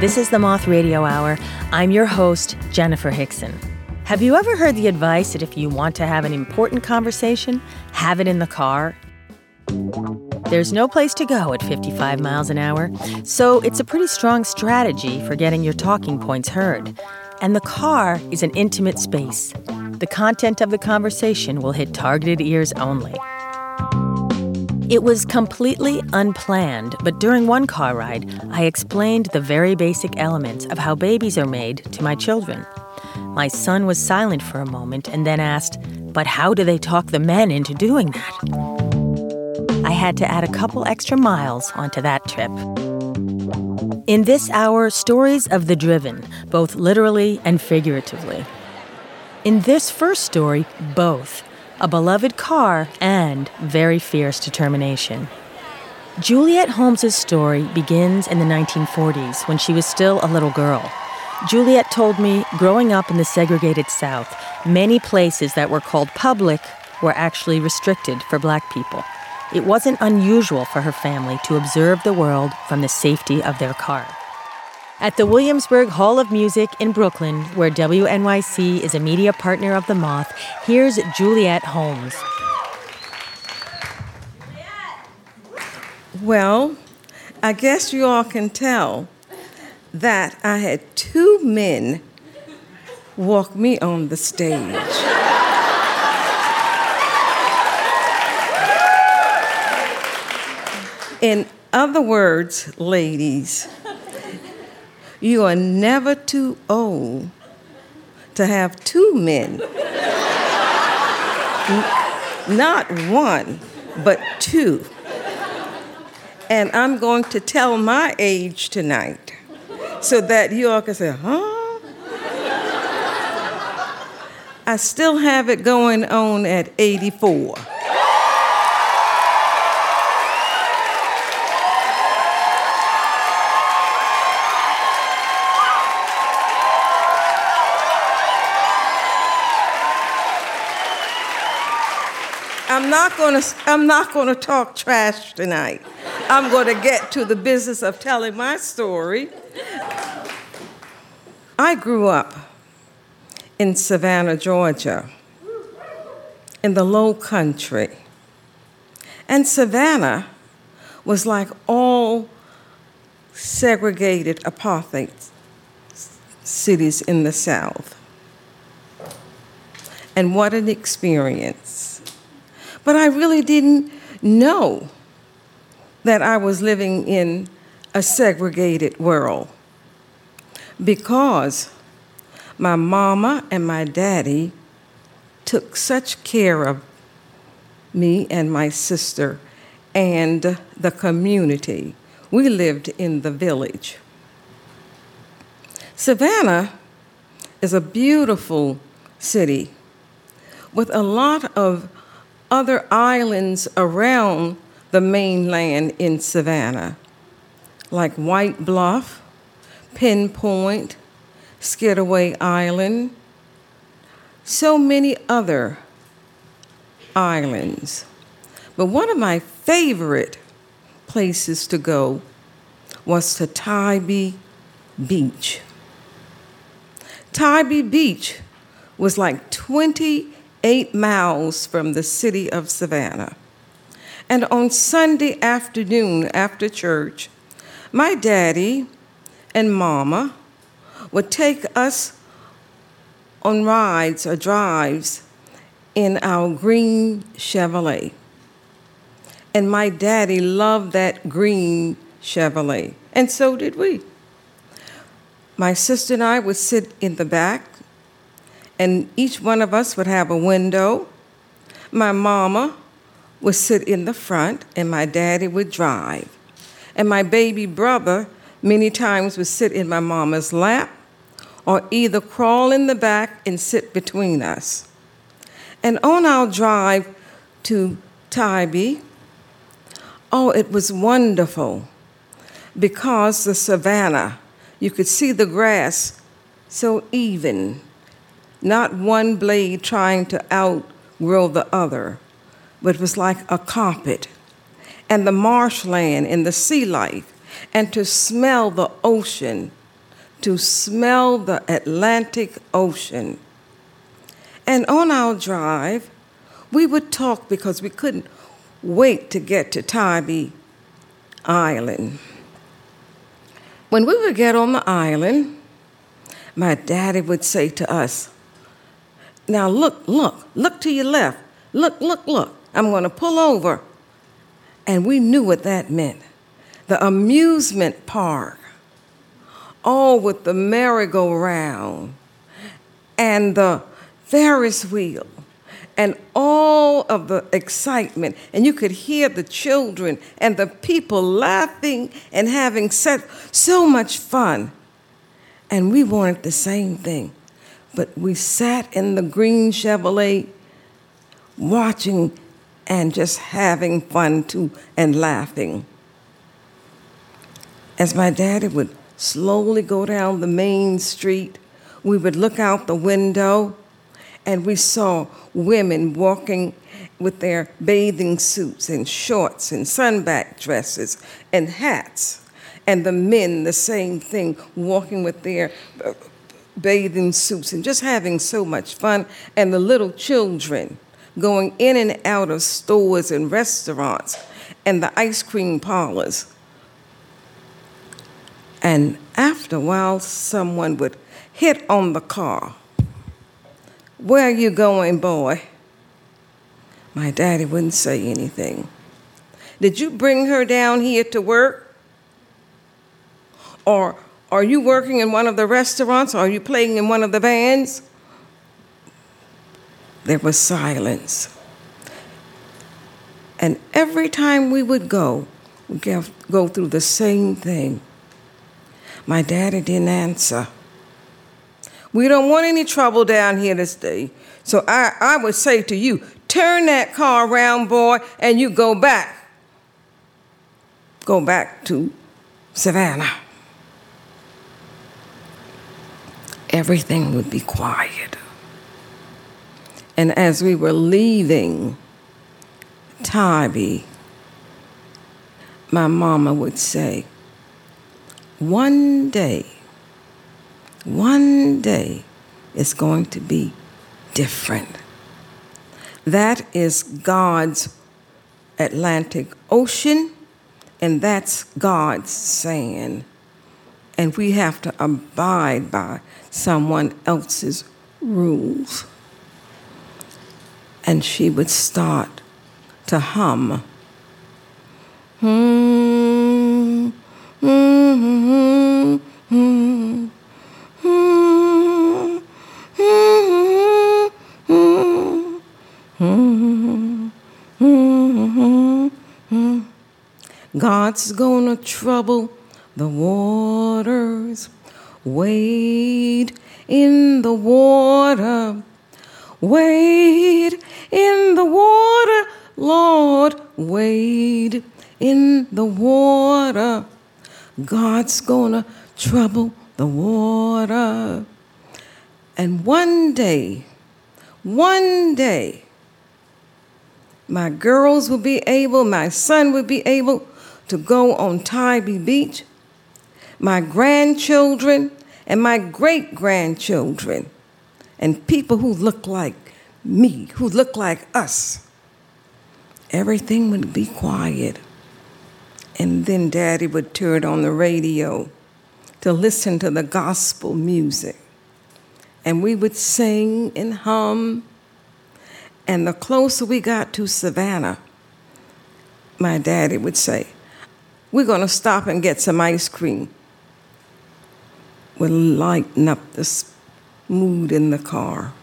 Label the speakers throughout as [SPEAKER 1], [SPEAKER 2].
[SPEAKER 1] This is the Moth Radio Hour. I'm your host, Jennifer Hickson. Have you ever heard the advice that if you want to have an important conversation, have it in the car? There's no place to go at 55 miles an hour, so it's a pretty strong strategy for getting your talking points heard. And the car is an intimate space. The content of the conversation will hit targeted ears only. It was completely unplanned, but during one car ride, I explained the very basic elements of how babies are made to my children. My son was silent for a moment and then asked, "But how do they talk the men into doing that?" I had to add a couple extra miles onto that trip. In this hour, stories of the driven, both literally and figuratively. In this first story, both. A beloved car and very fierce determination. Juliette Holmes's story begins in the 1940s when she was still a little girl. Juliette told me, growing up in the segregated South, many places that were called public were actually restricted for Black people. It wasn't unusual for her family to observe the world from the safety of their car. At the Williamsburg Hall of Music in Brooklyn, where WNYC is a media partner of The Moth, here's Juliette Holmes.
[SPEAKER 2] Well, I guess you all can tell that I had two men walk me on the stage. In other words, ladies, you are never too old to have two men. Not one, but two. And I'm going to tell my age tonight so that you all can say, huh? I still have it going on at 84. I'm not going to talk trash tonight. I'm going to get to the business of telling my story. I grew up in Savannah, Georgia, in the Low Country. And Savannah was like all segregated apartheid cities in the South. And what an experience. But I really didn't know that I was living in a segregated world because my mama and my daddy took such care of me and my sister and the community. We lived in the village. Savannah is a beautiful city with a lot of other islands around the mainland in Savannah, like White Bluff, Pinpoint, Skidaway Island, so many other islands. But one of my favorite places to go was to Tybee Beach. Tybee Beach was like 28 miles from the city of Savannah. And on Sunday afternoon after church, my daddy and mama would take us on rides or drives in our green Chevrolet. And my daddy loved that green Chevrolet, and so did we. My sister and I would sit in the back, and each one of us would have a window. My mama would sit in the front, and my daddy would drive. And my baby brother many times would sit in my mama's lap or either crawl in the back and sit between us. And on our drive to Tybee, oh, it was wonderful because the Savannah, you could see the grass so even, not one blade trying to outgrow the other, but it was like a carpet. And the marshland and the sea life, and to smell the ocean to smell the Atlantic Ocean. And on our drive, we would talk because we couldn't wait to get to Tybee Island. When we would get on the island, my daddy would say to us, "Now look to your left. Look. I'm going to pull over." And we knew what that meant. The amusement park, all with the merry-go-round and the Ferris wheel and all of the excitement. And you could hear the children and the people laughing and having so much fun. And we wanted the same thing. But we sat in the green Chevrolet watching and just having fun too and laughing. As my daddy would slowly go down the main street, we would look out the window and we saw women walking with their bathing suits and shorts and sunback dresses and hats. And the men, the same thing, walking with their bathing suits and just having so much fun. And the little children going in and out of stores and restaurants and the ice cream parlors. And after a while, someone would hit on the car. "Where are you going, boy?" My daddy wouldn't say anything. "Did you bring her down here to work? Or are you working in one of the restaurants? Or are you playing in one of the bands?" There was silence. And every time we would go, we'd go through the same thing. My daddy didn't answer. "We don't want any trouble down here this day. So I would say to you, turn that car around, boy, and you go back. Go back to Savannah." Everything would be quiet. And as we were leaving Tybee, my mama would say, one day it's going to be different. That is God's Atlantic Ocean, and that's God's sand. And we have to abide by someone else's rules. And she would start to hum. God's gonna trouble the waters. Wade in the water. Wade in the water, Lord. Wade in the water. God's gonna trouble the water. And one day, my girls will be able, my son will be able to go on Tybee Beach. My grandchildren and my great-grandchildren and people who look like me, who look like us. Everything would be quiet. And then Daddy would turn on the radio to listen to the gospel music. And we would sing and hum. And the closer we got to Savannah, my daddy would say, "We're going to stop and get some ice cream." Would lighten up the mood in the car.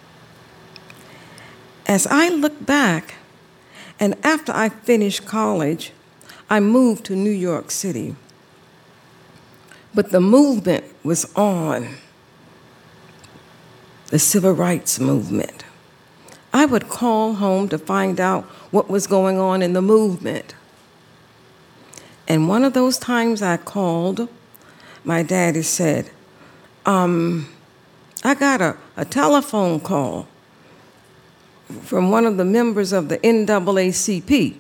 [SPEAKER 2] As I look back, and after I finished college, I moved to New York City. But the movement was on, the civil rights movement. I would call home to find out what was going on in the movement. And one of those times I called, my daddy said, I got a telephone call from one of the members of the NAACP.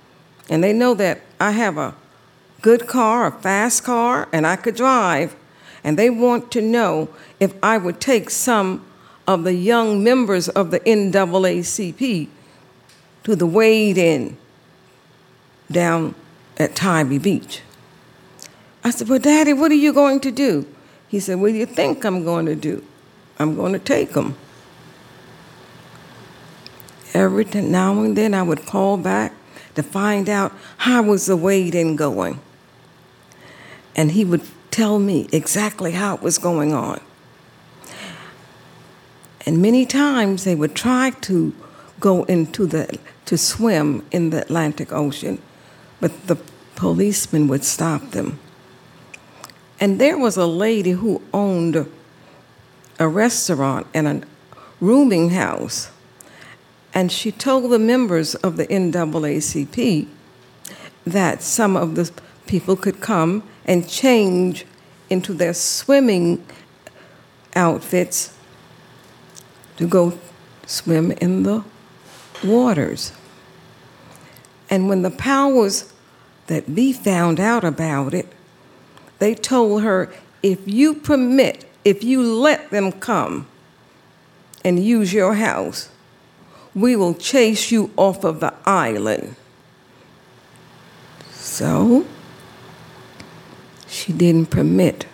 [SPEAKER 2] And they know that I have a good car, a fast car, and I could drive. and they want to know if I would take some of the young members of the NAACP to the wade-in down at Tybee Beach. I said, well, Daddy, what are you going to do? He said, what do you think I'm going to do? I'm going to take them. Every now and then I would call back to find out how was the wade-in going. And he would tell me exactly how it was going on. And many times they would try to go to swim in the Atlantic Ocean, but the policemen would stop them. And there was a lady who owned a restaurant and a rooming house, and she told the members of the NAACP that some of the people could come and change into their swimming outfits to go swim in the waters. And when the powers that be found out about it, they told her, if you let them come and use your house, we will chase you off of the island. So she didn't permit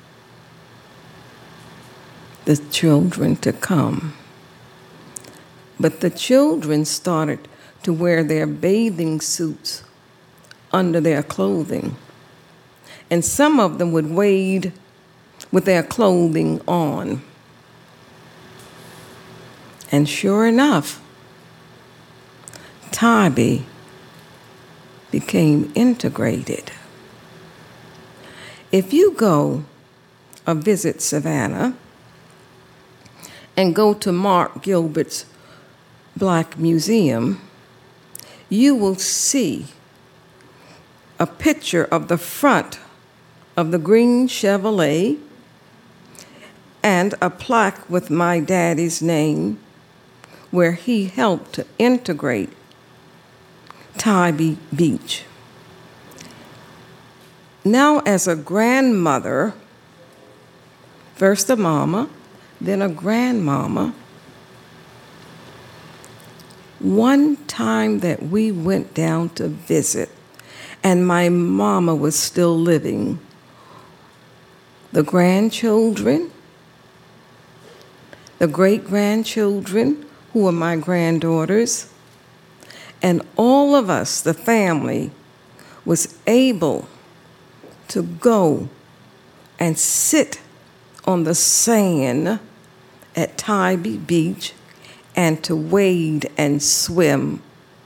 [SPEAKER 2] the children to come. But the children started to wear their bathing suits under their clothing. And some of them would wade with their clothing on. And sure enough, Tybee became integrated. If you go or visit Savannah and go to Mark Gilbert's Black Museum, you will see a picture of the front of the green Chevrolet and a plaque with my daddy's name where he helped to integrate Tybee Beach. Now, as a grandmother, first a mama, then a grandmama, one time that we went down to visit, and my mama was still living, the grandchildren, the great-grandchildren, who are my granddaughters, and all of us, the family, was able to go and sit on the sand at Tybee Beach and to wade and swim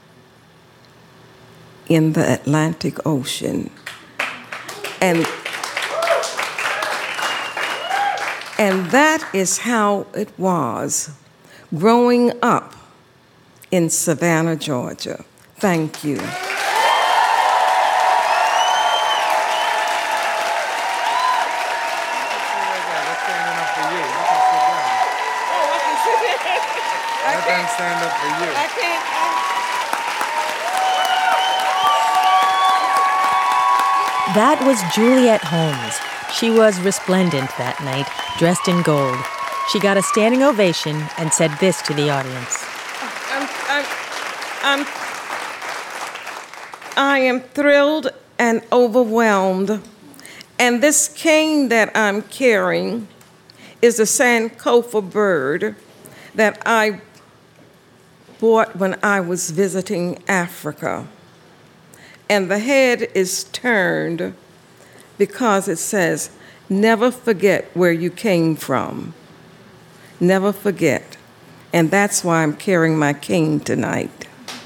[SPEAKER 2] in the Atlantic Ocean. And that is how it was growing up in Savannah, Georgia. Thank you.
[SPEAKER 3] Stand up for you.
[SPEAKER 2] I can't.
[SPEAKER 1] That was Juliette Holmes. She was resplendent that night, dressed in gold. She got a standing ovation and said this to the audience.
[SPEAKER 2] I am thrilled and overwhelmed. And this cane that I'm carrying is a Sankofa bird that I bought when I was visiting Africa. And the head is turned because it says, never forget where you came from. Never forget. And that's why I'm carrying my cane tonight.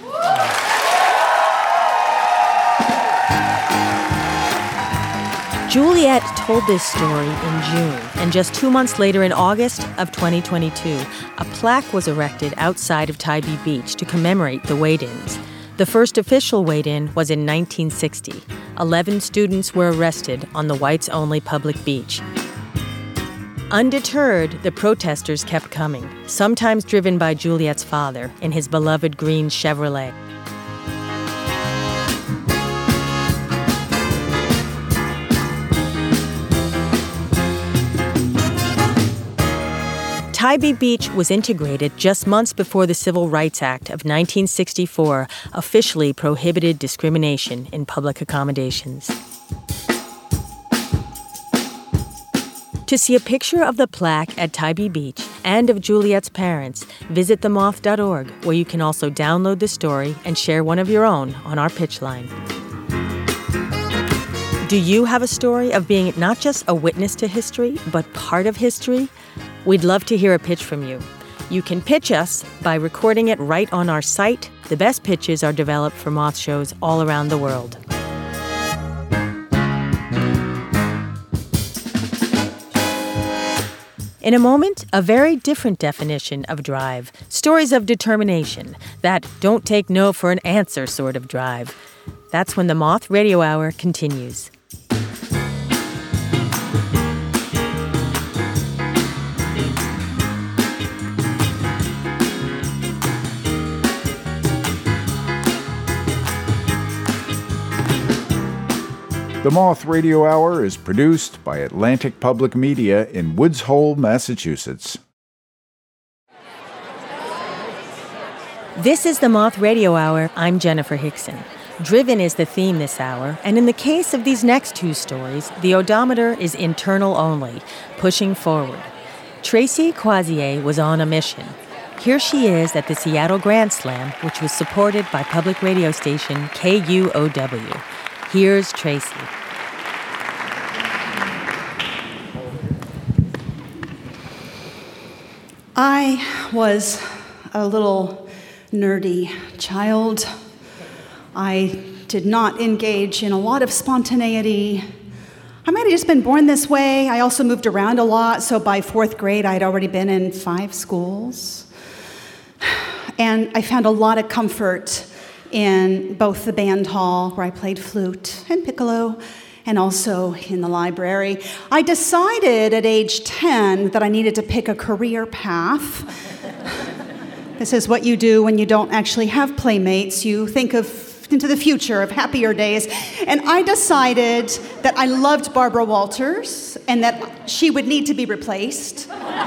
[SPEAKER 1] Juliette told this story in June, and just 2 months later in August of 2022, a plaque was erected outside of Tybee Beach to commemorate the wade-ins. The first official wade-in was in 1960. 11 students were arrested on the whites-only public beach. Undeterred, the protesters kept coming, sometimes driven by Juliette's father in his beloved green Chevrolet. Tybee Beach was integrated just months before the Civil Rights Act of 1964 officially prohibited discrimination in public accommodations. To see a picture of the plaque at Tybee Beach and of Juliet's parents, visit themoth.org, where you can also download the story and share one of your own on our pitch line. Do you have a story of being not just a witness to history, but part of history? We'd love to hear a pitch from you. You can pitch us by recording it right on our site. The best pitches are developed for Moth shows all around the world. In a moment, a very different definition of drive. Stories of determination. That don't take no for an answer sort of drive. That's when the Moth Radio Hour continues.
[SPEAKER 3] The Moth Radio Hour is produced by Atlantic Public Media in Woods Hole, Massachusetts.
[SPEAKER 1] This is the Moth Radio Hour. I'm Jennifer Hickson. Driven is the theme this hour, and in the case of these next two stories, the odometer is internal only, pushing forward. Tracy Quasier was on a mission. Here she is at the Seattle Grand Slam, which was supported by public radio station KUOW. Here's Tracy.
[SPEAKER 4] I was a little nerdy child. I did not engage in a lot of spontaneity. I might have just been born this way. I also moved around a lot, so by 4th grade, I'd already been in 5 schools. And I found a lot of comfort in both the band hall, where I played flute and piccolo, and also in the library. I decided at age 10 that I needed to pick a career path. This is what you do when you don't actually have playmates. You think into the future of happier days. And I decided that I loved Barbara Walters and that she would need to be replaced.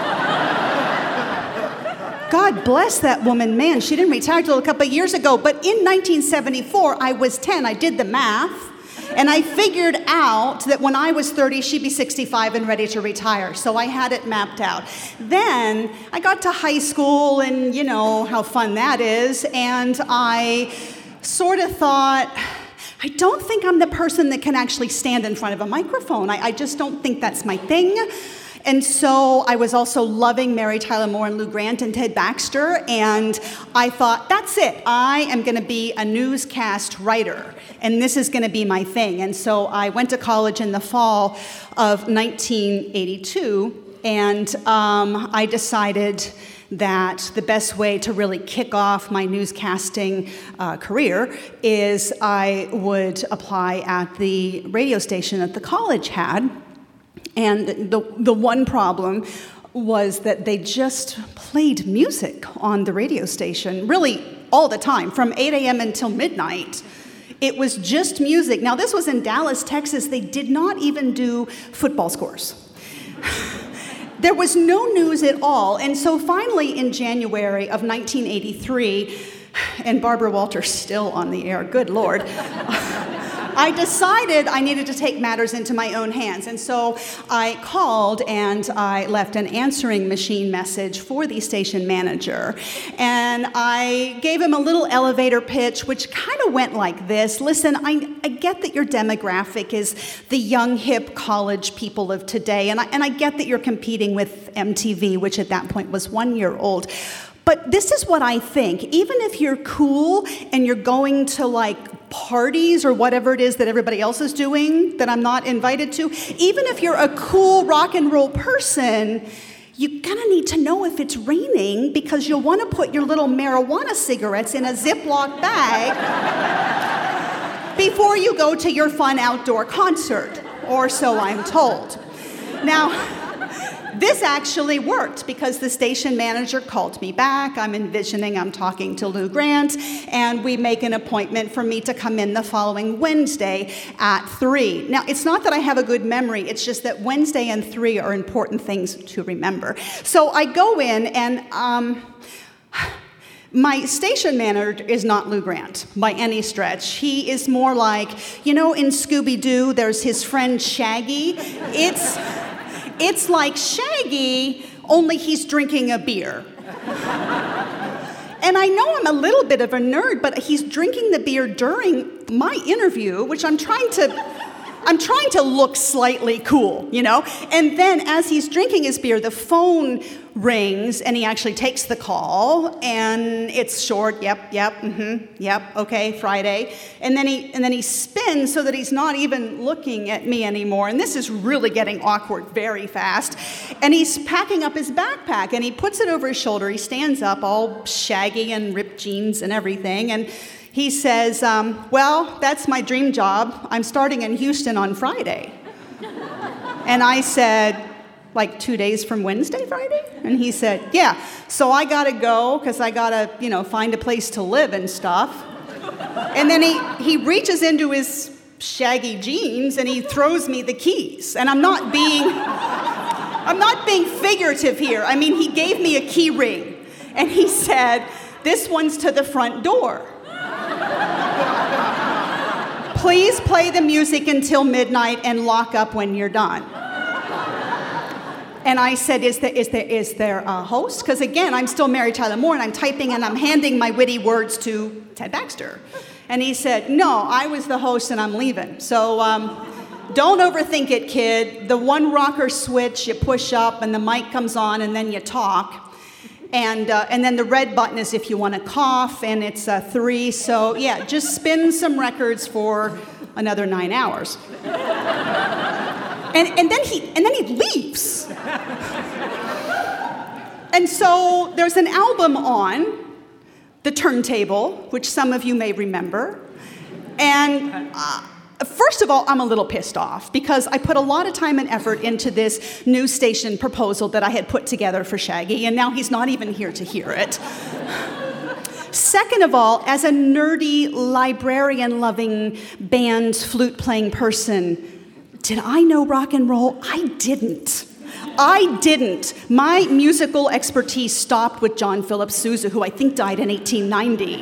[SPEAKER 4] God bless that woman, man. She didn't retire till a couple of years ago. But in 1974, I was 10. I did the math. And I figured out that when I was 30, she'd be 65 and ready to retire. So I had it mapped out. Then I got to high school, and you know how fun that is. And I sort of thought, I don't think I'm the person that can actually stand in front of a microphone. I just don't think that's my thing. And so I was also loving Mary Tyler Moore and Lou Grant and Ted Baxter, and I thought, that's it. I am going to be a newscast writer, and this is going to be my thing. And so I went to college in the fall of 1982, and I decided that the best way to really kick off my newscasting career is I would apply at the radio station that the college had. And the one problem was that they just played music on the radio station, really all the time, from 8 a.m. until midnight. It was just music. Now, this was in Dallas, Texas. They did not even do football scores. There was no news at all. And so finally, in January of 1983, and Barbara Walters still on the air, good Lord, I decided I needed to take matters into my own hands. And so I called and I left an answering machine message for the station manager. And I gave him a little elevator pitch, which kind of went like this. Listen, I get that your demographic is the young, hip college people of today. And I get that you're competing with MTV, which at that point was 1 year old. But this is what I think. Even if you're cool and you're going to like parties or whatever it is that everybody else is doing that I'm not invited to, even if you're a cool rock and roll person, you're gonna need to know if it's raining because you'll want to put your little marijuana cigarettes in a Ziploc bag before you go to your fun outdoor concert, or so I'm told. Now, This actually worked because the station manager called me back. I'm envisioning I'm talking to Lou Grant, and we make an appointment for me to come in the following Wednesday at 3. Now, it's not that I have a good memory. It's just that Wednesday and 3 are important things to remember. So I go in, and my station manager is not Lou Grant by any stretch. He is more like, you know, in Scooby-Doo, there's his friend Shaggy. It's like Shaggy, only he's drinking a beer. And I know I'm a little bit of a nerd, but he's drinking the beer during my interview, which I'm trying to look slightly cool, you know? And then as he's drinking his beer, the phone rings, and he actually takes the call, and it's short, yep, okay, Friday. And then he spins so that he's not even looking at me anymore, and this is really getting awkward very fast. And he's packing up his backpack, and he puts it over his shoulder. He stands up, all shaggy and ripped jeans and everything, and he says, well, that's my dream job. I'm starting in Houston on Friday. And I said, like 2 days from Wednesday, Friday? And he said, yeah. So I gotta go, because I gotta, find a place to live and stuff. And then he reaches into his shaggy jeans and he throws me the keys. And I'm not being figurative here. I mean, he gave me a key ring. And he said, this one's to the front door. Please play the music until midnight and lock up when you're done. And I said, is there a host? Because again, I'm still Mary Tyler Moore, and I'm typing and I'm handing my witty words to Ted Baxter. And he said, no, I was the host and I'm leaving. So don't overthink it, kid. The one rocker switch, you push up and the mic comes on and then you talk. And then the red button is if you want to cough, and it's 3. So yeah, just spin some records for another 9 hours. And then he leaves. And so there's an album on the turntable, which some of you may remember. And first of all, I'm a little pissed off because I put a lot of time and effort into this new station proposal that I had put together for Shaggy, and now he's not even here to hear it. Second of all, as a nerdy, librarian-loving, band, flute-playing person, did I know rock and roll? I didn't. My musical expertise stopped with John Philip Sousa, who I think died in 1890.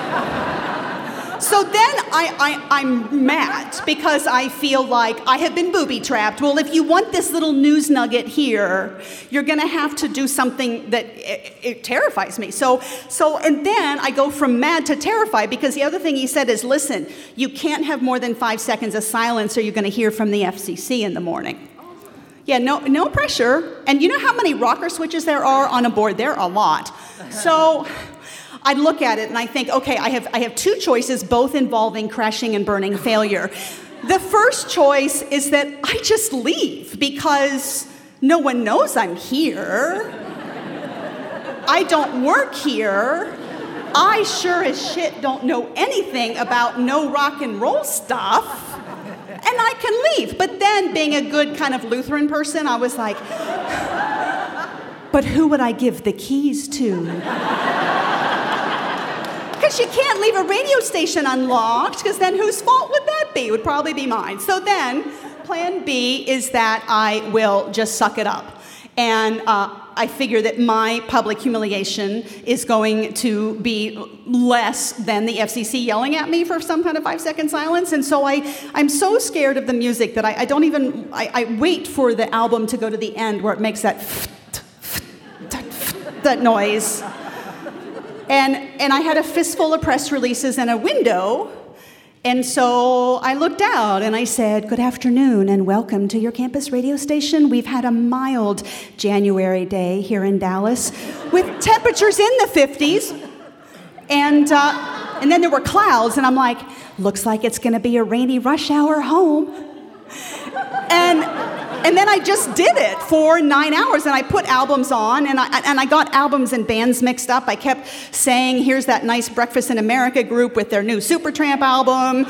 [SPEAKER 4] So then I'm mad because I feel like I have been booby-trapped. Well, if you want this little news nugget here, you're going to have to do something that it terrifies me. So, and then I go from mad to terrified because the other thing he said is, listen, you can't have more than 5 seconds of silence or you're going to hear from the FCC in the morning. Yeah, no pressure. And you know how many rocker switches there are on a board? There are a lot. So I look at it and I think, okay, I have 2 choices, both involving crashing and burning failure. The first choice is that I just leave because no one knows I'm here. I don't work here. I sure as shit don't know anything about no rock and roll stuff. And I can leave. But then, being a good kind of Lutheran person, I was like, but who would I give the keys to? Because you can't leave a radio station unlocked, because then whose fault would that be? It would probably be mine. So then, plan B is that I will just suck it up. And I figure that my public humiliation is going to be less than the FCC yelling at me for some kind of 5-second silence. And so I'm so scared of the music that I wait for the album to go to the end where it makes that that noise. And I had a fistful of press releases and a window. And so I looked out and I said, good afternoon and welcome to your campus radio station. We've had a mild January day here in Dallas with temperatures in the 50s. And then there were clouds and I'm like, looks like it's gonna be a rainy rush hour home. And then I just did it for 9 hours, and I put albums on, and I got albums and bands mixed up. I kept saying, here's that nice Breakfast in America group with their new Supertramp album.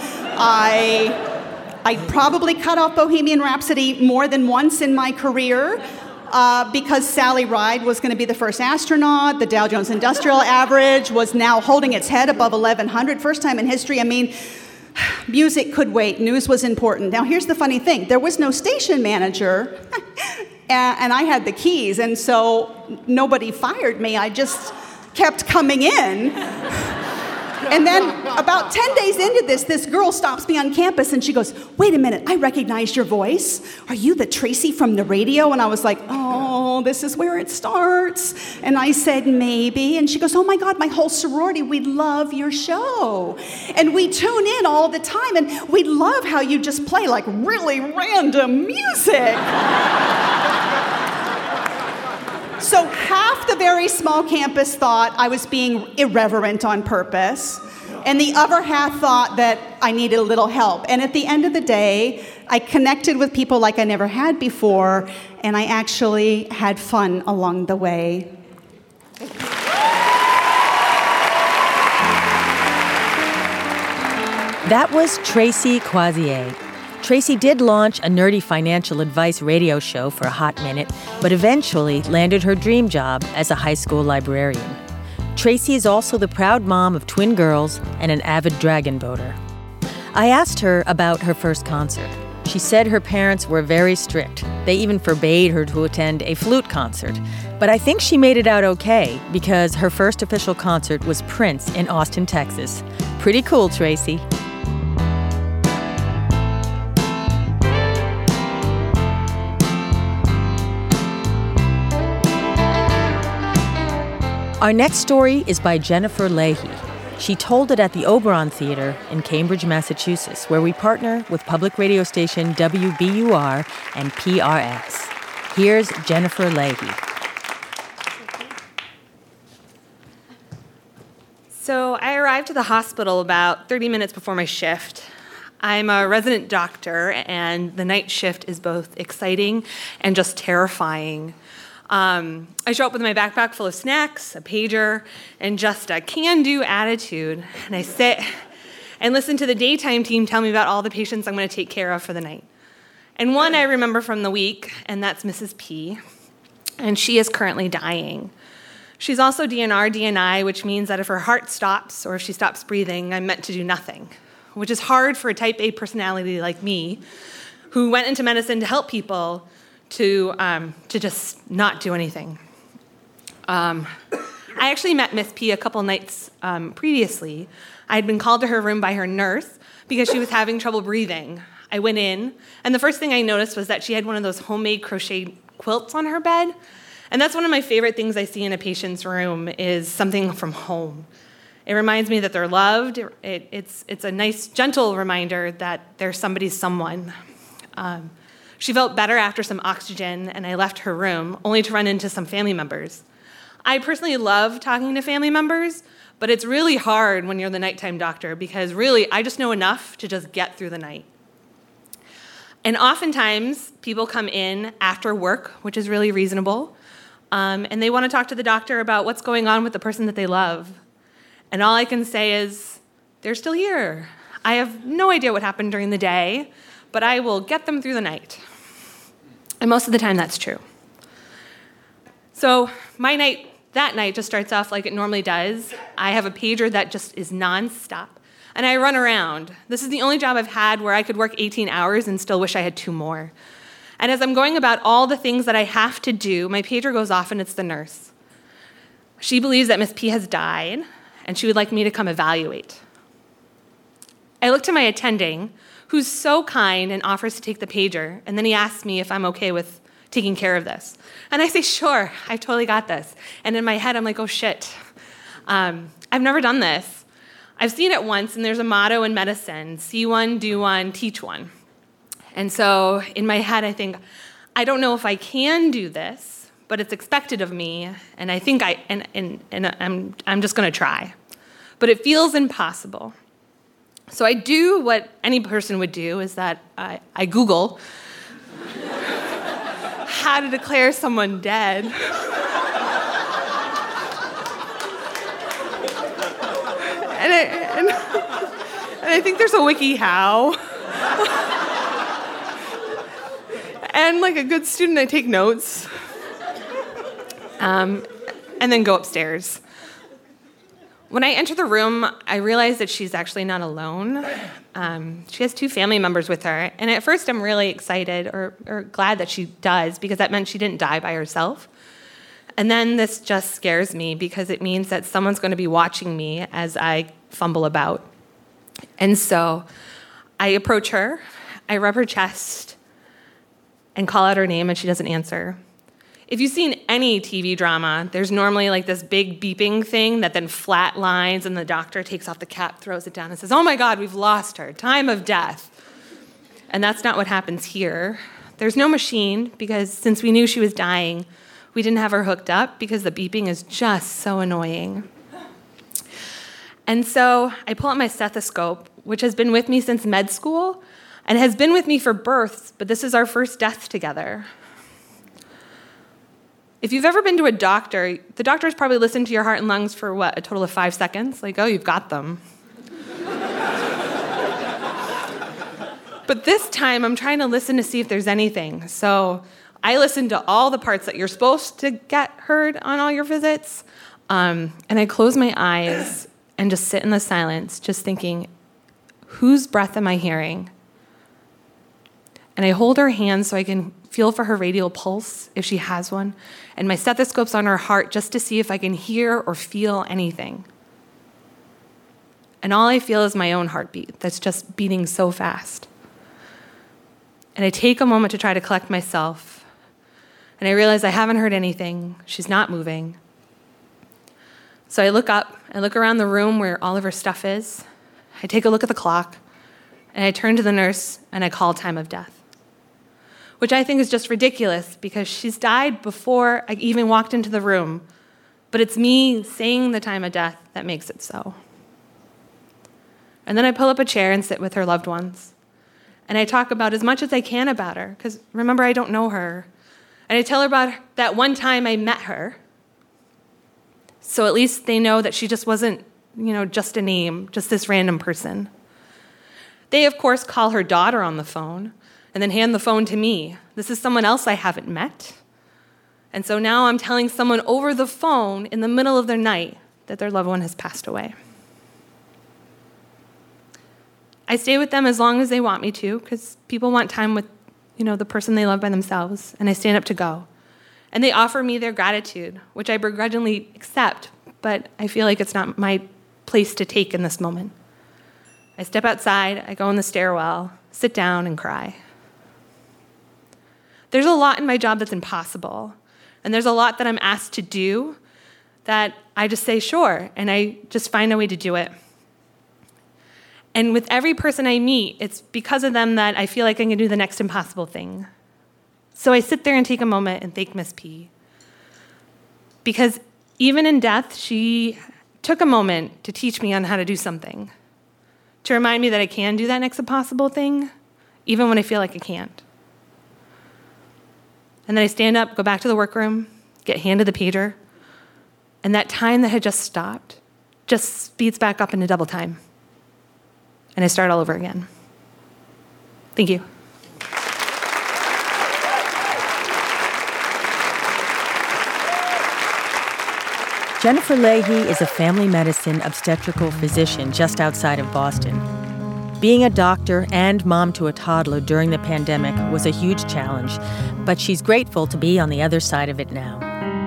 [SPEAKER 4] I probably cut off Bohemian Rhapsody more than once in my career. because Sally Ride was going to be the first astronaut. The Dow Jones Industrial Average was now holding its head above 1,100. First time in history. I mean, music could wait. News was important. Now, here's the funny thing. There was no station manager, and I had the keys, and so nobody fired me. I just kept coming in. And then about 10 days into this girl stops me on campus and she goes, "Wait a minute, I recognize your voice. Are you the Tracy from the radio?" And I was like, "Oh, this is where it starts." And I said, "Maybe." And she goes, "Oh my God, my whole sorority, we love your show. And we tune in all the time and we love how you just play like really random music." So half the very small campus thought I was being irreverent on purpose, and the other half thought that I needed a little help. And at the end of the day, I connected with people like I never had before, and I actually had fun along the way.
[SPEAKER 1] That was Tracy Crozier. Tracy did launch a nerdy financial advice radio show for a hot minute, but eventually landed her dream job as a high school librarian. Tracy is also the proud mom of twin girls and an avid dragon boater. I asked her about her first concert. She said her parents were very strict. They even forbade her to attend a flute concert. But I think she made it out okay because her first official concert was Prince in Austin, Texas. Pretty cool, Tracy. Our next story is by Jennifer Leahy. She told it at the Oberon Theater in Cambridge, Massachusetts, where we partner with public radio station WBUR and PRX. Here's Jennifer Leahy.
[SPEAKER 5] So I arrived at the hospital about 30 minutes before my shift. I'm a resident doctor, and the night shift is both exciting and just terrifying. I show up with my backpack full of snacks, a pager, and just a can-do attitude. And I sit and listen to the daytime team tell me about all the patients I'm going to take care of for the night. And one I remember from the week, and that's Mrs. P. And she is currently dying. She's also DNR, DNI, which means that if her heart stops or if she stops breathing, I'm meant to do nothing, which is hard for a type A personality like me, who went into medicine to help people, to just not do anything. I actually met Miss P a couple nights previously. I had been called to her room by her nurse because she was having trouble breathing. I went in, and the first thing I noticed was that she had one of those homemade crochet quilts on her bed. And that's one of my favorite things I see in a patient's room is something from home. It reminds me that they're loved. It's a nice, gentle reminder that there's somebody's someone. She felt better after some oxygen, and I left her room, only to run into some family members. I personally love talking to family members, but it's really hard when you're the nighttime doctor because really, I just know enough to just get through the night. And oftentimes, people come in after work, which is really reasonable, and they want to talk to the doctor about what's going on with the person that they love. And all I can say is, they're still here. I have no idea what happened during the day, but I will get them through the night. And most of the time, that's true. So my night, that night, just starts off like it normally does. I have a pager that just is nonstop, and I run around. This is the only job I've had where I could work 18 hours and still wish I had 2 more. And as I'm going about all the things that I have to do, my pager goes off, and it's the nurse. She believes that Miss P has died, and she would like me to come evaluate. I look to my attending, who's so kind and offers to take the pager, and then he asks me if I'm okay with taking care of this. And I say, sure, I've totally got this. And in my head, I'm like, oh shit, I've never done this. I've seen it once, and there's a motto in medicine, see one, do one, teach one. And so in my head, I think, I don't know if I can do this, but it's expected of me, and I think I'm just gonna try. But it feels impossible. So I do what any person would do, is that I Google how to declare someone dead. And I think there's a wiki how. And like a good student, I take notes. and then go upstairs. When I enter the room, I realize that she's actually not alone. She has 2 family members with her, and at first I'm really excited or glad that she does, because that meant she didn't die by herself. And then this just scares me, because it means that someone's going to be watching me as I fumble about. And so I approach her, I rub her chest, and call out her name, and she doesn't answer. If you've seen any TV drama, there's normally like this big beeping thing that then flat lines, and the doctor takes off the cap, throws it down, and says, "Oh my God, we've lost her, time of death." And that's not what happens here. There's no machine, because since we knew she was dying, we didn't have her hooked up, because the beeping is just so annoying. And so I pull out my stethoscope, which has been with me since med school, and has been with me for births, but this is our first death together. If you've ever been to a doctor, the doctor's probably listened to your heart and lungs for, a total of 5 seconds? Like, oh, you've got them. But this time, I'm trying to listen to see if there's anything. So I listen to all the parts that you're supposed to get heard on all your visits, and I close my eyes and just sit in the silence, just thinking, whose breath am I hearing? And I hold her hand so I can feel for her radial pulse, if she has one, and my stethoscope's on her heart just to see if I can hear or feel anything. And all I feel is my own heartbeat that's just beating so fast. And I take a moment to try to collect myself, and I realize I haven't heard anything. She's not moving. So I look up, I look around the room where all of her stuff is, I take a look at the clock, and I turn to the nurse, and I call time of death. Which I think is just ridiculous, because she's died before I even walked into the room, but it's me saying the time of death that makes it so. And then I pull up a chair and sit with her loved ones, and I talk about as much as I can about her, because remember, I don't know her, and I tell her about that one time I met her, so at least they know that she just wasn't, just a name, just this random person. They, of course, call her daughter on the phone, and then hand the phone to me. This is someone else I haven't met. And so now I'm telling someone over the phone in the middle of their night that their loved one has passed away. I stay with them as long as they want me to, because people want time with, the person they love by themselves, and I stand up to go. And they offer me their gratitude, which I begrudgingly accept, but I feel like it's not my place to take in this moment. I step outside, I go in the stairwell, sit down, and cry. There's a lot in my job that's impossible, and there's a lot that I'm asked to do that I just say sure, and I just find a way to do it. And with every person I meet, it's because of them that I feel like I can do the next impossible thing. So I sit there and take a moment and thank Miss P. Because even in death, she took a moment to teach me on how to do something, to remind me that I can do that next impossible thing, even when I feel like I can't. And then I stand up, go back to the workroom, get handed the pager, and that time that had just stopped just speeds back up into double time. And I start all over again. Thank you.
[SPEAKER 1] Jennifer Leahy is a family medicine obstetrical physician just outside of Boston. Being a doctor and mom to a toddler during the pandemic was a huge challenge, but she's grateful to be on the other side of it now.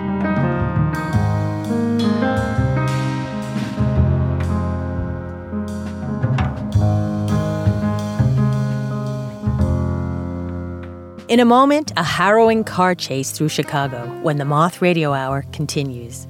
[SPEAKER 1] In a moment, a harrowing car chase through Chicago when the Moth Radio Hour continues.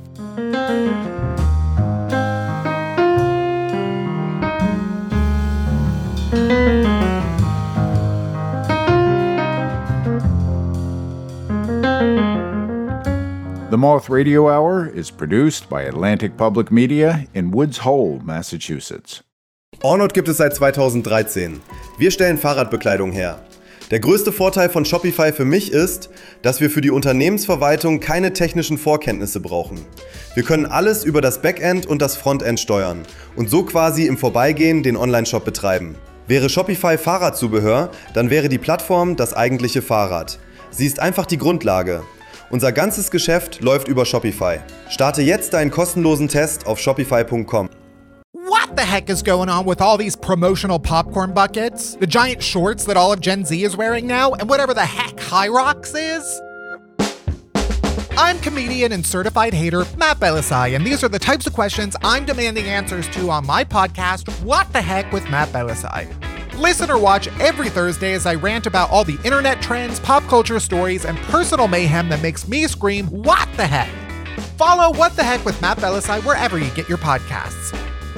[SPEAKER 3] The Moth Radio Hour is produced by Atlantic Public Media in Woods Hole, Massachusetts.
[SPEAKER 6] Ornod gibt es seit 2013. Wir stellen Fahrradbekleidung her. Der größte Vorteil von Shopify für mich ist, dass wir für die Unternehmensverwaltung keine technischen Vorkenntnisse brauchen. Wir können alles über das Backend und das Frontend steuern und so quasi im Vorbeigehen den Online-Shop betreiben. Wäre Shopify Fahrradzubehör, dann wäre die Plattform das eigentliche Fahrrad. Sie ist einfach die Grundlage. Unser ganzes Geschäft läuft über Shopify. Starte jetzt deinen kostenlosen Test auf shopify.com.
[SPEAKER 7] What the heck is going on with all these promotional popcorn buckets? The giant shorts that all of Gen Z is wearing now? And whatever the heck High Rocks is? I'm comedian and certified hater Matt Belisai, and these are the types of questions I'm demanding answers to on my podcast, What the Heck with Matt Belisai. Listen or watch every Thursday as I rant about all the internet trends, pop culture stories, and personal mayhem that makes me scream, what the heck? Follow What the Heck with Matt Belisai wherever you get your podcasts.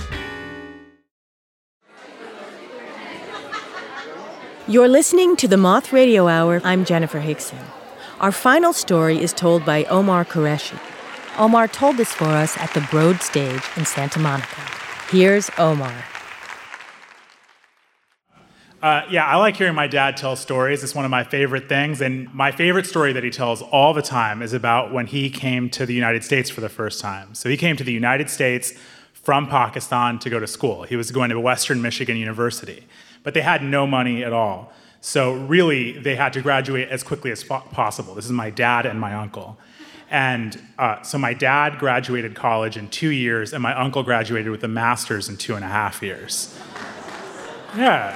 [SPEAKER 1] You're listening to the Moth Radio Hour. I'm Jennifer Hickson. Our final story is told by Omar Qureshi. Omar told this for us at the Broad Stage in Santa Monica. Here's Omar.
[SPEAKER 8] I like hearing my dad tell stories. It's one of my favorite things. And my favorite story that he tells all the time is about when he came to the United States for the first time. So he came to the United States from Pakistan to go to school. He was going to Western Michigan University. But they had no money at all. So really, they had to graduate as quickly as possible. This is my dad and my uncle. And so my dad graduated college in 2 years, and my uncle graduated with a master's in 2.5 years. Yeah.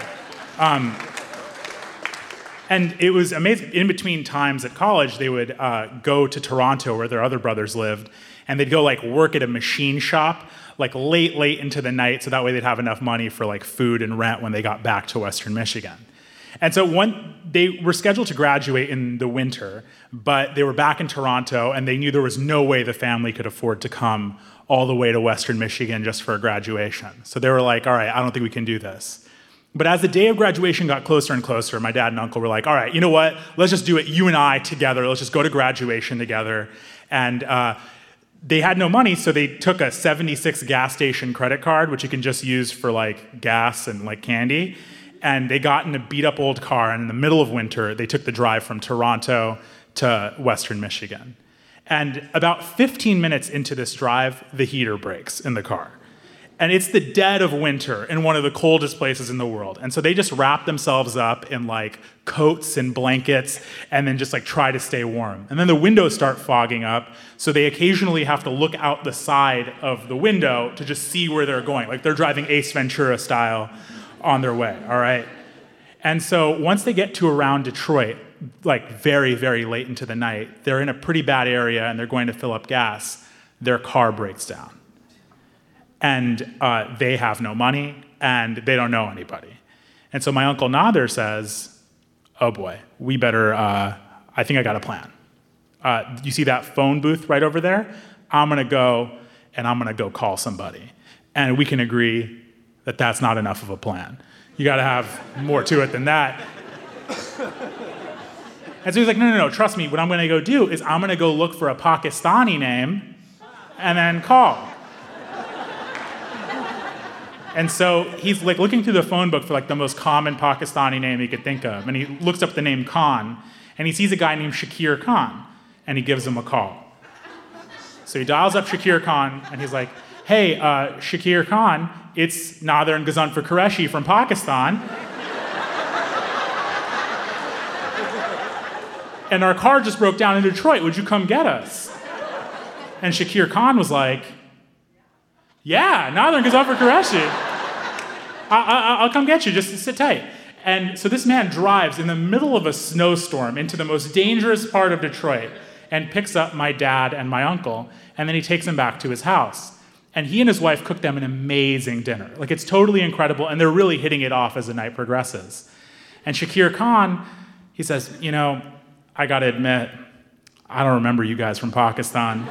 [SPEAKER 8] And it was amazing. In between times at college, they would go to Toronto, where their other brothers lived, and they'd go work at a machine shop, late into the night, so that way they'd have enough money for food and rent when they got back to Western Michigan. And so they were scheduled to graduate in the winter, but they were back in Toronto, and they knew there was no way the family could afford to come all the way to Western Michigan just for a graduation. So they were like, all right, I don't think we can do this. But as the day of graduation got closer and closer, my dad and uncle were like, all right, you know what? Let's just do it, you and I together. Let's just go to graduation together. And they had no money, so they took a 76 gas station credit card, which you can just use for gas and candy. And they got in a beat-up old car, and in the middle of winter, they took the drive from Toronto to Western Michigan. And about 15 minutes into this drive, the heater breaks in the car. And it's the dead of winter in one of the coldest places in the world. And so they just wrap themselves up in coats and blankets and then just try to stay warm. And then the windows start fogging up, so they occasionally have to look out the side of the window to just see where they're going. They're driving Ace Ventura style on their way, all right? And so once they get to around Detroit, very, very late into the night, they're in a pretty bad area and they're going to fill up gas. Their car breaks down. And they have no money, and they don't know anybody. And so my Uncle Nader says, oh boy, we better, I think I got a plan. You see that phone booth right over there? I'm gonna go call somebody. And we can agree that that's not enough of a plan. You gotta have more to it than that. And so he's like, no, trust me, what I'm gonna go do is I'm gonna go look for a Pakistani name and then call. And so he's looking through the phone book for the most common Pakistani name he could think of. And he looks up the name Khan, and he sees a guy named Shakir Khan, and he gives him a call. So he dials up Shakir Khan, and he's like, hey, Shakir Khan, it's Nader and Ghazanfar Qureshi from Pakistan. And our car just broke down in Detroit. Would you come get us? And Shakir Khan was like, yeah, Nader and Ghazanfar Qureshi. I'll come get you, just sit tight. And so this man drives in the middle of a snowstorm into the most dangerous part of Detroit and picks up my dad and my uncle, and then he takes them back to his house. And he and his wife cook them an amazing dinner. It's totally incredible, and they're really hitting it off as the night progresses. And Shakir Khan, he says, I gotta admit, I don't remember you guys from Pakistan.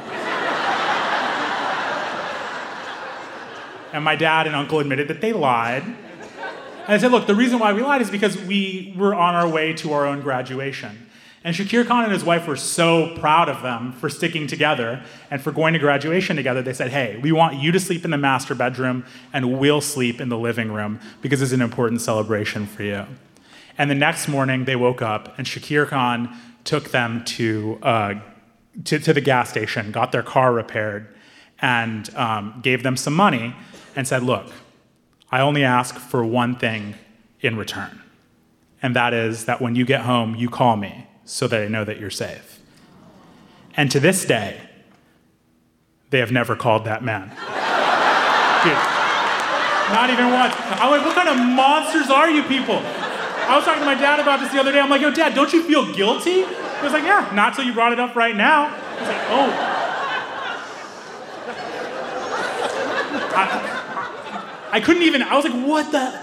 [SPEAKER 8] And my dad and uncle admitted that they lied. And I said, look, the reason why we lied is because we were on our way to our own graduation. And Shakir Khan and his wife were so proud of them for sticking together and for going to graduation together. They said, hey, we want you to sleep in the master bedroom and we'll sleep in the living room because it's an important celebration for you. And the next morning they woke up and Shakir Khan took them to the gas station, got their car repaired, and gave them some money and said, look, I only ask for one thing in return. And that is that when you get home, you call me so that I know that you're safe. And to this day, they have never called that man. Dude, not even once. I'm like, what kind of monsters are you people? I was talking to my dad about this the other day. I'm like, yo, Dad, don't you feel guilty? He was like, yeah, not till you brought it up right now. I was like, oh. I couldn't even, I was like, what the,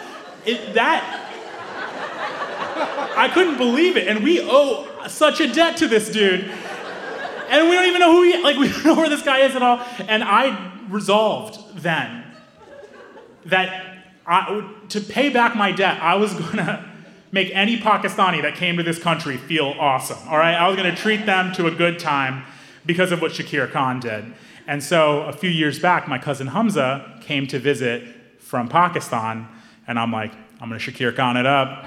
[SPEAKER 8] I couldn't believe it. And we owe such a debt to this dude. And we don't even know we don't know where this guy is at all. And I resolved then that to pay back my debt, I was gonna make any Pakistani that came to this country feel awesome, all right? I was gonna treat them to a good time because of what Shakir Khan did. And so a few years back, my cousin Hamza came to visit from Pakistan, and I'm like, I'm gonna Shakir Khan it up.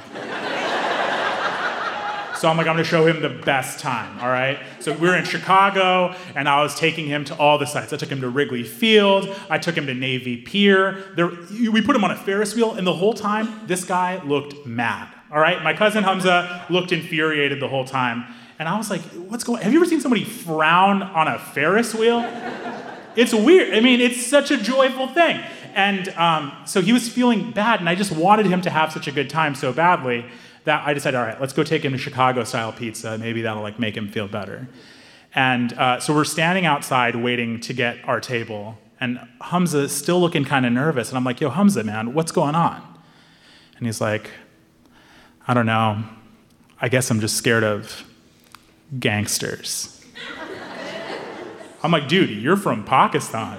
[SPEAKER 8] So I'm gonna show him the best time, all right? So we were in Chicago, and I was taking him to all the sites. I took him to Wrigley Field, I took him to Navy Pier. We put him on a Ferris wheel, and the whole time, this guy looked mad, all right? My cousin Hamza looked infuriated the whole time, and I was like, have you ever seen somebody frown on a Ferris wheel? It's weird. I mean, it's such a joyful thing. And so he was feeling bad, and I just wanted him to have such a good time so badly that I decided, all right, let's go take him to Chicago-style pizza. Maybe that'll make him feel better. And so we're standing outside waiting to get our table, and Hamza's still looking kind of nervous. And I'm like, yo, Hamza, man, what's going on? And he's like, I don't know. I guess I'm just scared of gangsters. I'm like, dude, you're from Pakistan.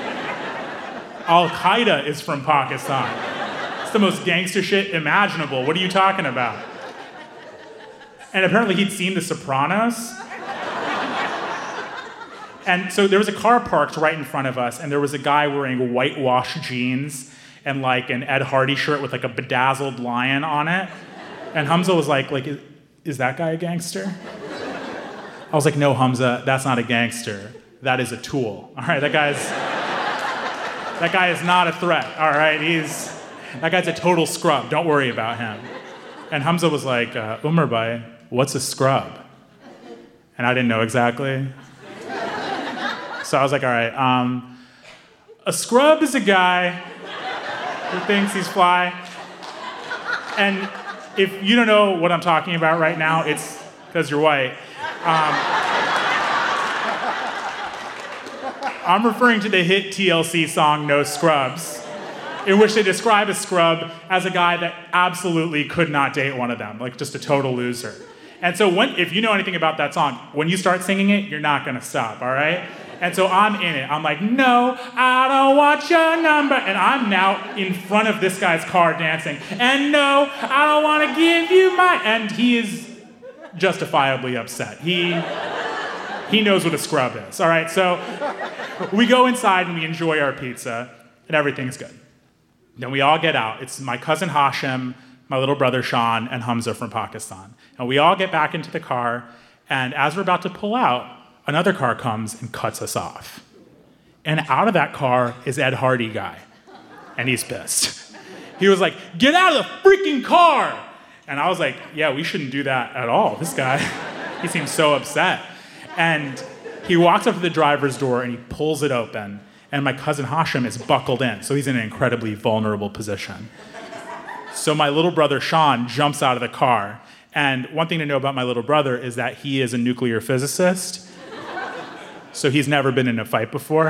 [SPEAKER 8] Al-Qaeda is from Pakistan. It's the most gangster shit imaginable. What are you talking about? And apparently he'd seen The Sopranos. And so there was a car parked right in front of us, and there was a guy wearing whitewashed jeans and an Ed Hardy shirt with a bedazzled lion on it. And Hamza was like, is that guy a gangster? I was like, no, Hamza, that's not a gangster. That is a tool. All right, that guy is not a threat. All right, that guy's a total scrub. Don't worry about him. And Hamza was like, Umar bhai, what's a scrub? And I didn't know exactly. So I was like, all right, a scrub is a guy who thinks he's fly. And if you don't know what I'm talking about right now, it's because you're white. I'm referring to the hit TLC song, No Scrubs, in which they describe a scrub as a guy that absolutely could not date one of them, just a total loser. And so if you know anything about that song, when you start singing it, you're not gonna stop, all right? And so I'm in it. I'm like, no, I don't want your number. And I'm now in front of this guy's car dancing. And no, I don't want to give you my... And he is justifiably upset. He knows what a scrub is, all right? So we go inside and we enjoy our pizza, and everything's good. Then we all get out. It's my cousin Hashem, my little brother Sean, and Hamza from Pakistan. And we all get back into the car, and as we're about to pull out, another car comes and cuts us off. And out of that car is Ed Hardy guy, and he's pissed. He was like, get out of the freaking car! And I was like, yeah, we shouldn't do that at all. This guy, he seems so upset. And he walks up to the driver's door and he pulls it open, and my cousin Hashem is buckled in, so he's in an incredibly vulnerable position. So my little brother Sean jumps out of the car, and one thing to know about my little brother is that he is a nuclear physicist, so he's never been in a fight before.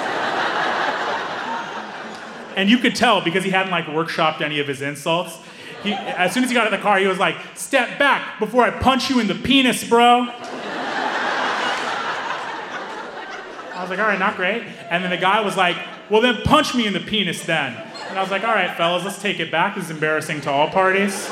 [SPEAKER 8] And you could tell because he hadn't workshopped any of his insults. As soon as he got out of the car, he was like, step back before I punch you in the penis, bro. I was like, all right, not great. And then the guy was like, well, then punch me in the penis then. And I was like, all right, fellas, let's take it back. This is embarrassing to all parties.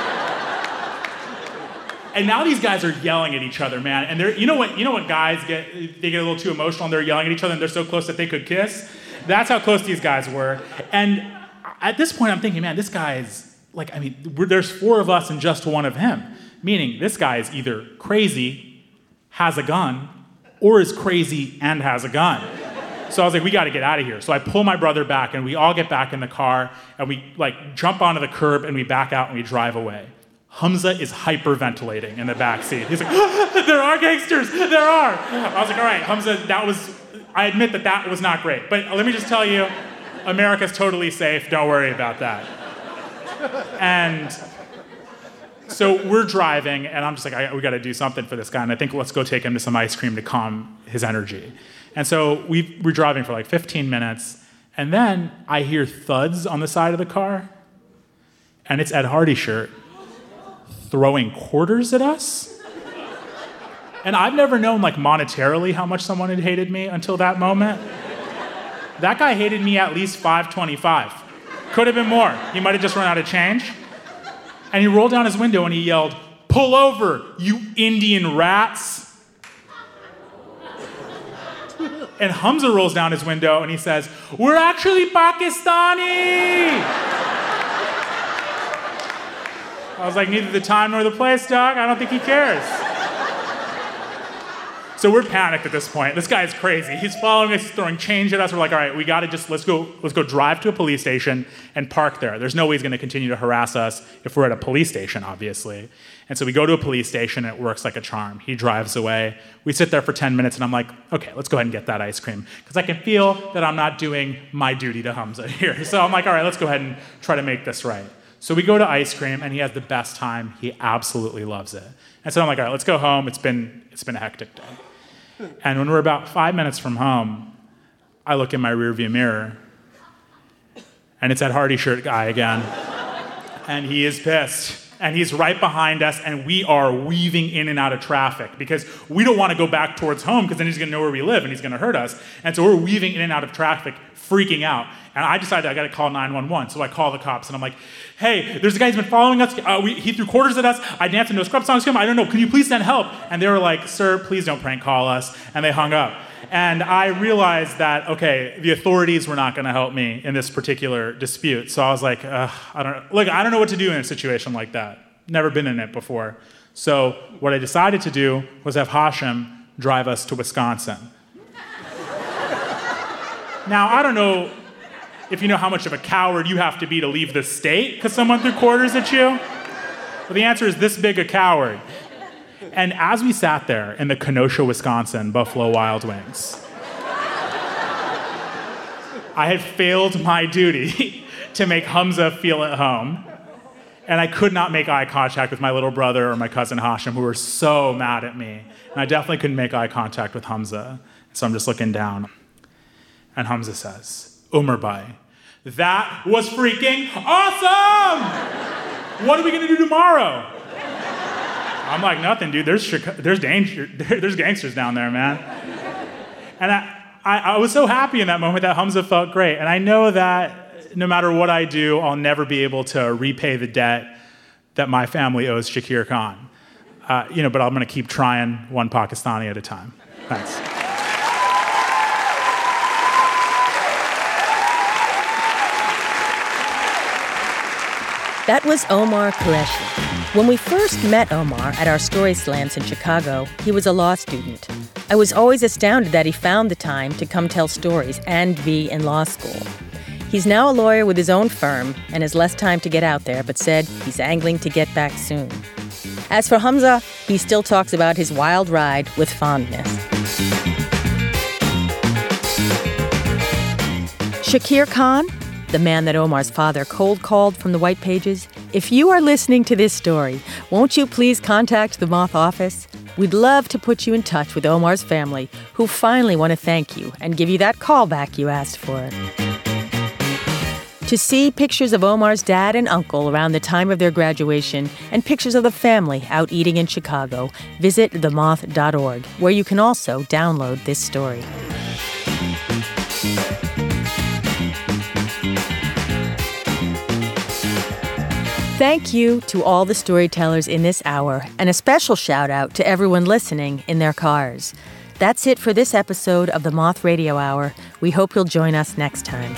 [SPEAKER 8] And now these guys are yelling at each other, man. And you know what guys get? They get a little too emotional and they're yelling at each other and they're so close that they could kiss. That's how close these guys were. And at this point, I'm thinking, man, this guy's there's four of us and just one of him. Meaning this guy is either crazy, has a gun, or is crazy and has a gun. So I was like, we got to get out of here. So I pull my brother back, and we all get back in the car, and we jump onto the curb, and we back out, and we drive away. Hamza is hyperventilating in the back seat. He's like, there are gangsters, there are. I was like, all right, Hamza, I admit that was not great. But let me just tell you, America's totally safe, don't worry about that. And so we're driving, and I'm just like, we gotta do something for this guy, and I think let's go take him to some ice cream to calm his energy. And so we're driving for like 15 minutes, and then I hear thuds on the side of the car, and it's Ed Hardy shirt throwing quarters at us. And I've never known like monetarily how much someone had hated me until that moment. That guy hated me at least $5.25. Could have been more. He might have just run out of change. And he rolled down his window and he yelled, "Pull over, you Indian rats." And Hamza rolls down his window and he says, "We're actually Pakistani." I was like, neither the time nor the place, dog. I don't think he cares. So we're panicked at this point. This guy is crazy. He's following us, he's throwing change at us. We're like, all right, we gotta let's go drive to a police station and park there. There's no way he's gonna continue to harass us if we're at a police station, obviously. And so we go to a police station and it works like a charm. He drives away. We sit there for 10 minutes and I'm like, okay, let's go ahead and get that ice cream. Because I can feel that I'm not doing my duty to Hamza here. So I'm like, all right, let's go ahead and try to make this right. So we go to ice cream, and he has the best time. He absolutely loves it. And so I'm like, all right, let's go home. It's been a hectic day. And when we're about 5 minutes from home, I look in my rearview mirror, and it's that Hardy shirt guy again. And he is pissed. And he's right behind us, and we are weaving in and out of traffic because we don't want to go back towards home because then he's going to know where we live and he's going to hurt us. And so we're weaving in and out of traffic, freaking out. And I decided I got to call 911. So I call the cops, and I'm like, hey, there's a guy who's been following us. He threw quarters at us. I danced into a scrub song to him. I don't know. Can you please send help? And they were like, sir, please don't prank call us. And they hung up. And I realized that, okay, the authorities were not going to help me in this particular dispute. So I was like, I don't know what to do in a situation like that. Never been in it before. So what I decided to do was have Hashem drive us to Wisconsin. Now, I don't know if you know how much of a coward you have to be to leave the state because someone threw quarters at you. Well, the answer is this big a coward. And as we sat there in the Kenosha, Wisconsin Buffalo Wild Wings, I had failed my duty to make Hamza feel at home. And I could not make eye contact with my little brother or my cousin Hashem, who were so mad at me. And I definitely couldn't make eye contact with Hamza. So I'm just looking down. And Hamza says, Umar Bhai, that was freaking awesome! What are we gonna do tomorrow? I'm like, nothing, dude. There's danger. There's gangsters down there, man. And I was so happy in that moment that Hamza felt great. And I know that no matter what I do, I'll never be able to repay the debt that my family owes Shakir Khan. But I'm going to keep trying one Pakistani at a time. Thanks.
[SPEAKER 1] That was Omar Qureshi. When we first met Omar at our Story Slams in Chicago, he was a law student. I was always astounded that he found the time to come tell stories and be in law school. He's now a lawyer with his own firm and has less time to get out there, but said he's angling to get back soon. As for Hamza, he still talks about his wild ride with fondness. Shakir Khan, the man that Omar's father cold called from the white pages, if you are listening to this story, won't you please contact the Moth office? We'd love to put you in touch with Omar's family, who finally want to thank you and give you that call back you asked for. To see pictures of Omar's dad and uncle around the time of their graduation and pictures of the family out eating in Chicago, visit themoth.org, where you can also download this story. Thank you to all the storytellers in this hour, and a special shout out to everyone listening in their cars. That's it for this episode of the Moth Radio Hour. We hope you'll join us next time.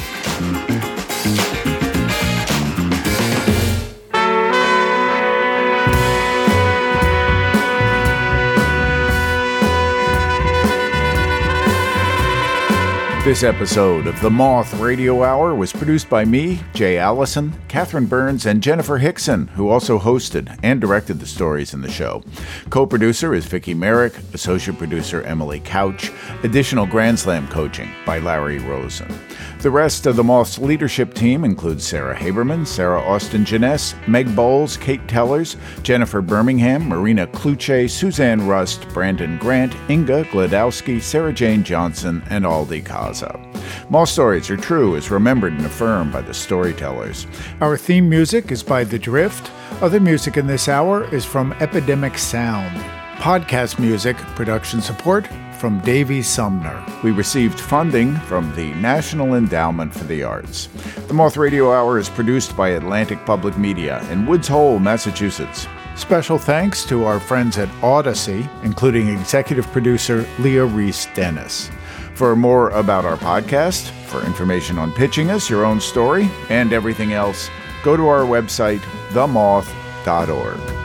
[SPEAKER 3] This episode of The Moth Radio Hour was produced by me, Jay Allison, Catherine Burns, and Jennifer Hickson, who also hosted and directed the stories in the show. Co-producer is Vicki Merrick, associate producer Emily Couch, additional Grand Slam coaching by Larry Rosen. The rest of the Moth's leadership team includes Sarah Haberman, Sarah Austin-Jeunesse, Meg Bowles, Kate Tellers, Jennifer Birmingham, Marina Kluche, Suzanne Rust, Brandon Grant, Inga Gladowski, Sarah Jane Johnson, and Aldi Kaza. Moth Stories Are True is remembered and affirmed by the storytellers.
[SPEAKER 9] Our theme music is by The Drift. Other music in this hour is from Epidemic Sound. Podcast music, production support from Davey Sumner.
[SPEAKER 3] We received funding from the National Endowment for the Arts. The Moth Radio Hour is produced by Atlantic Public Media in Woods Hole, Massachusetts.
[SPEAKER 9] Special thanks to our friends at Odyssey, including executive producer Leah Reese-Dennis.
[SPEAKER 3] For more about our podcast, for information on pitching us your own story, and everything else, go to our website, themoth.org.